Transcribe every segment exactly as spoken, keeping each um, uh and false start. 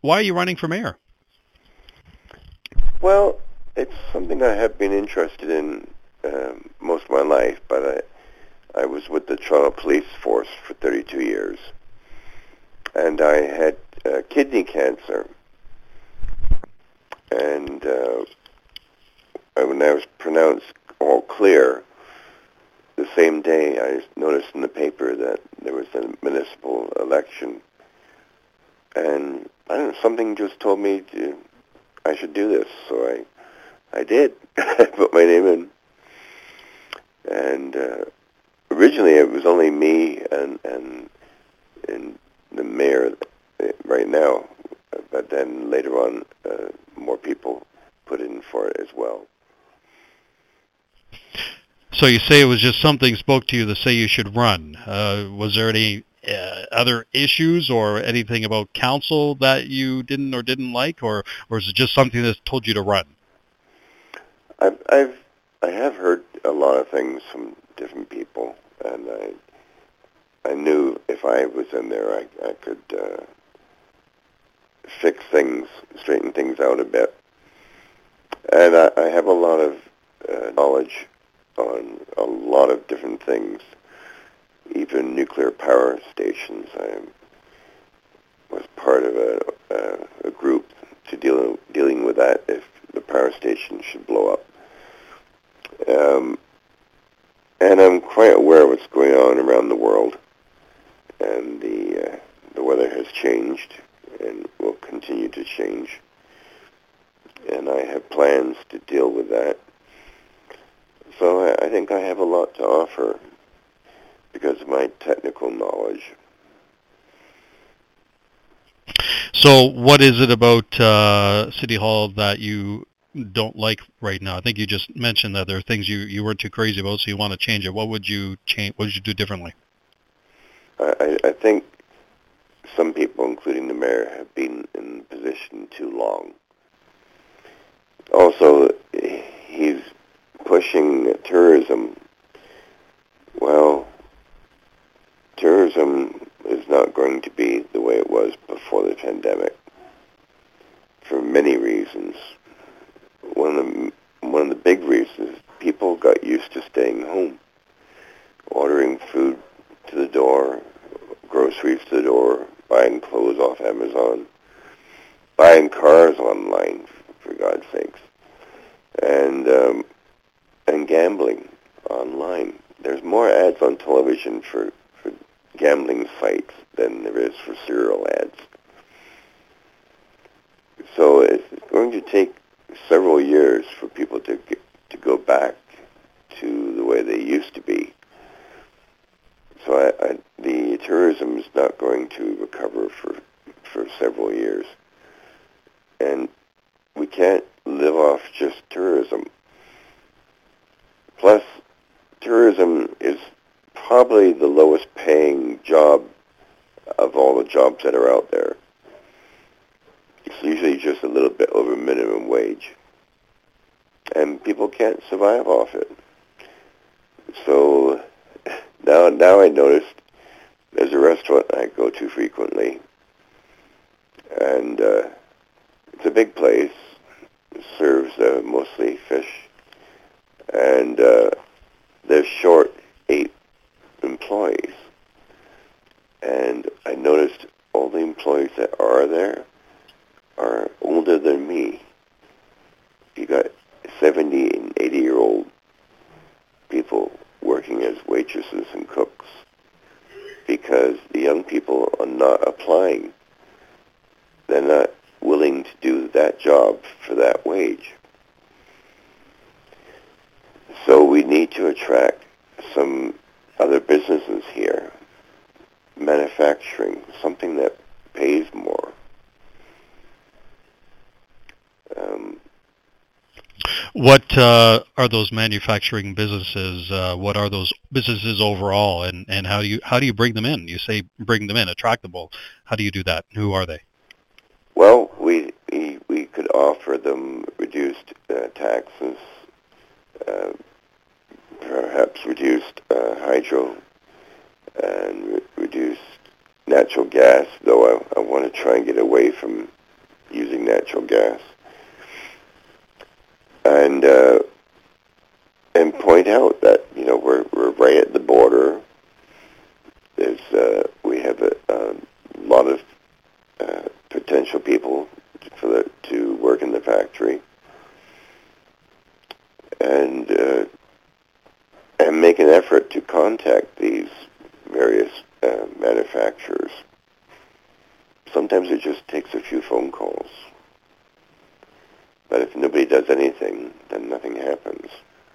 why are you running for mayor? Well, it's something I have been interested in um, most of my life, but I, I was with the Toronto Police Force for thirty-two years, and I had uh, kidney cancer. And uh, when I was pronounced all clear, the same day I noticed in the paper that there was a municipal election, and I don't know, something just told me to, I should do this, so I I did. I put my name in, and uh, originally it was only me and and and the mayor right now, but then later on uh, more people put in for it as well. So you say it was just something spoke to you to say you should run. Uh, was there any uh, other issues or anything about council that you didn't or didn't like, or, or is it just something that told you to run? I've, I've I have heard a lot of things from different people, and I I knew if I was in there, I I could uh, fix things, straighten things out a bit, and I, I have a lot of uh, knowledge on a lot of different things, even nuclear power stations. I was part of a, a, a group to deal dealing with that if the power station should blow up. Um, and I'm quite aware of what's going on around the world, and the uh, the weather has changed and will continue to change. And I have plans to deal with that. So I think I have a lot to offer because of my technical knowledge. So what is it about uh, City Hall that you don't like right now? I think you just mentioned that there are things you, you weren't too crazy about, so you want to change it. What would you change? What would you do differently? I, I think some people, including the mayor, have been in position too long. Also, he's pushing tourism. Well, tourism is not going to be the way it was before the pandemic for many reasons. One of the, one of the big reasons, people got used to staying home, ordering food to the door, groceries to the door, buying clothes off Amazon, buying cars online, for God's sakes, and um, and gambling online. There's more ads on television for, for gambling sites than there is for cereal ads. So it's going to take several years for people to get, to go back to the way they used to be. So I, I, the tourism is not going to recover for for several years. And we can't live off just tourism. Plus, tourism is probably the lowest paying job of all the jobs that are out there. It's usually just a little bit over minimum wage. And people can't survive off it. So now, now I noticed there's a restaurant I go to frequently. And uh, it's a big place. It serves uh, mostly fish. And uh, they're short eight employees. And I noticed all the employees that are there are older than me. You got seventy and eighty year old people working as waitresses and cooks because the young people are not applying. They're not willing to do that job for that wage. So we need to attract some other businesses here, manufacturing, something that pays more. Um, what uh, are those manufacturing businesses? Uh, what are those businesses overall, and, and how do you how do you bring them in? You say bring them in, attractable. How do you do that? Who are they? Well, we we, we could offer them reduced uh, taxes, uh, perhaps reduced uh, hydro, and re- reduced natural gas, though I, I want to try and get away from using natural gas. And uh, and point out that, you know, we're we're right at the border. There's uh, we have a, a lot of uh, potential people for the, to work in the factory, and uh, and make an effort to contact these various uh, manufacturers. Sometimes it just takes a few phone calls, but if nobody does anything, then nothing happens.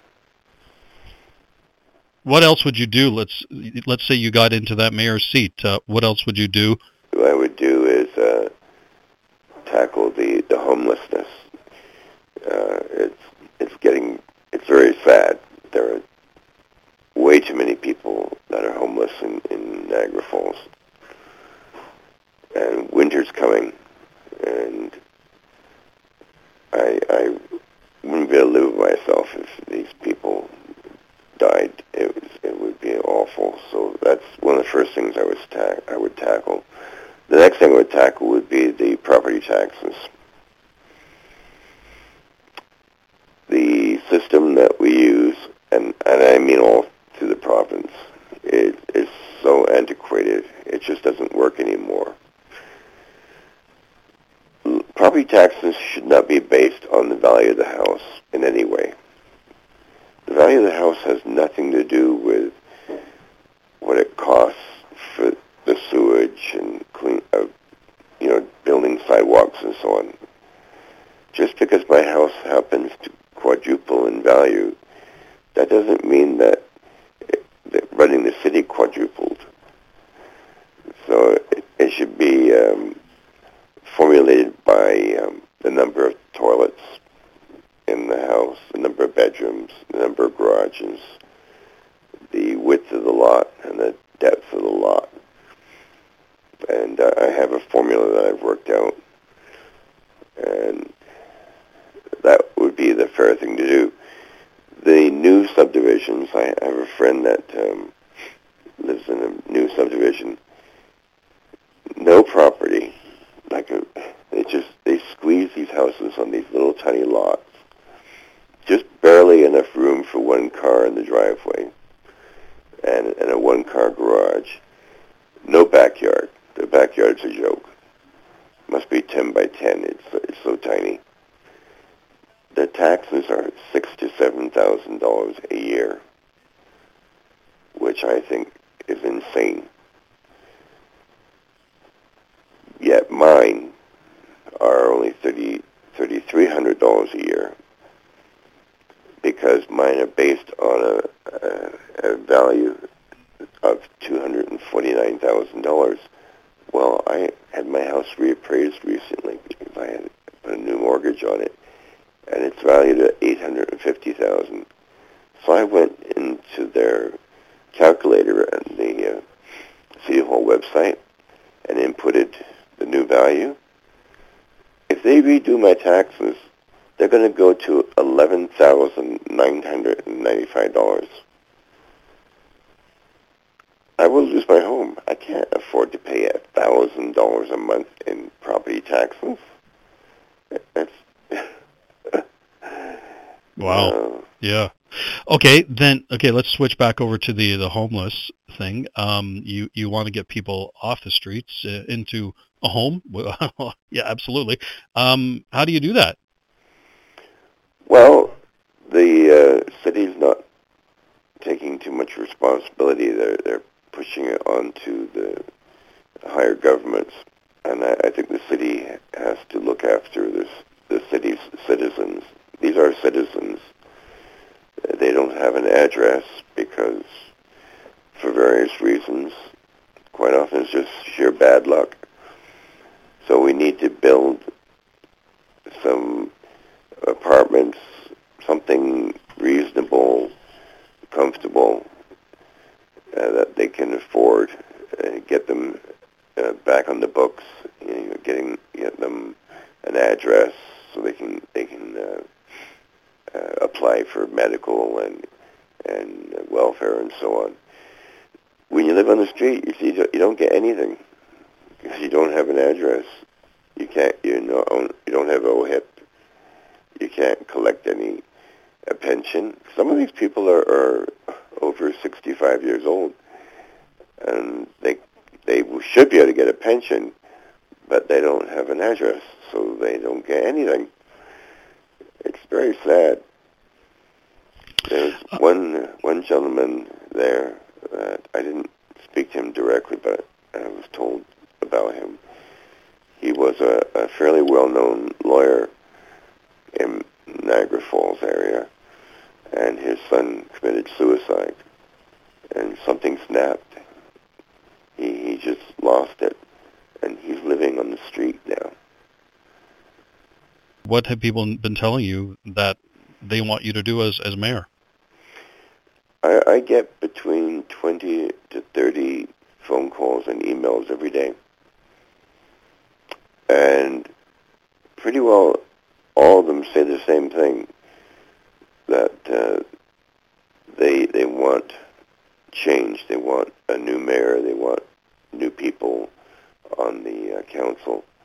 What else would you do? Let's let's say you got into that mayor's seat. Uh, what else would you do? What I would do is uh, tackle the, the homelessness. Uh, it's it's getting it's very sad. There are way too many people that are homeless in, in Niagara Falls, and winter's coming, and I I wouldn't be able to live with myself if these people died. It was it would be awful. So that's one of the first things I would ta- I would tackle. The next thing I would tackle would be the property taxes. The system that we use, and, and I mean all through the province, it is so antiquated. It just doesn't work anymore. Property taxes should not be based on the value of the house in any way. The value of the house has nothing to do with what it costs for the sewage and clean, uh, you know, building sidewalks and so on. Just because my house happens to quadruple in value, that doesn't mean that, it, that running the city quadrupled. So it, it should be um, formulated by um, the number of toilets in the house, the number of bedrooms, the number of garages, the width of the lot, and the depth of the lot. And uh, I have a formula that I've worked out, and that would be the fair thing to do. The new subdivisions, I have a friend that um, lives in a new subdivision. No property, like a, they just they squeeze these houses on these little tiny lots. Just barely enough room for one car in the driveway, and, and a one-car garage. No backyard. The backyard's a joke. Must be ten by ten. It's it's so tiny. The taxes are six to seven thousand dollars a year, which I think is insane. Yet mine are only thirty thirty three hundred dollars a year, because mine are based on a, a, a value of two hundred and forty nine thousand dollars. Well, I had my house reappraised recently because I had put a new mortgage on it, and it's valued at eight hundred and fifty thousand dollars. So I went into their calculator on the uh, City Hall website and inputted the new value. If they redo my taxes, they're going to go to eleven thousand nine hundred ninety-five dollars. I will lose my home. I can't afford to pay one thousand dollars a month in property taxes. That's wow. Uh, yeah. Okay, then, okay, let's switch back over to the, the homeless thing. Um, you, you want to get people off the streets uh, into a home? Yeah, absolutely. Um, how do you do that? Well, the uh, city's not taking too much responsibility. They're, they're pushing it onto the higher governments, and I, I think the city has to look after this, the city's citizens. These are citizens. They don't have an address because, for various reasons, quite often it's just sheer bad luck. So we need to build some apartments, something reasonable, comfortable, uh, that they can afford, uh, get them uh, back on the books, you know, getting get them an address so they can they can uh, uh, apply for medical and and welfare and so on. When you live on the street, you see you don't get anything because you don't have an address. You can't, you know, you don't have O H I P. You can't collect any a pension. Some of these people are, are over sixty-five years old, and they they should be able to get a pension, but they don't have an address, so they don't get anything. It's very sad. There's one one gentleman there that I didn't speak to him directly, but I was told about him. He was a, a fairly well-known lawyer in Niagara Falls area, and his son committed suicide, and something snapped. He, he just lost it, and he's living on the street now. What have people been telling you that they want you to do as, as mayor? I, I get between twenty to thirty phone calls and emails every day. And pretty well all of them say the same thing, that uh, they they want change. They want a new mayor. They want new people on the uh, council.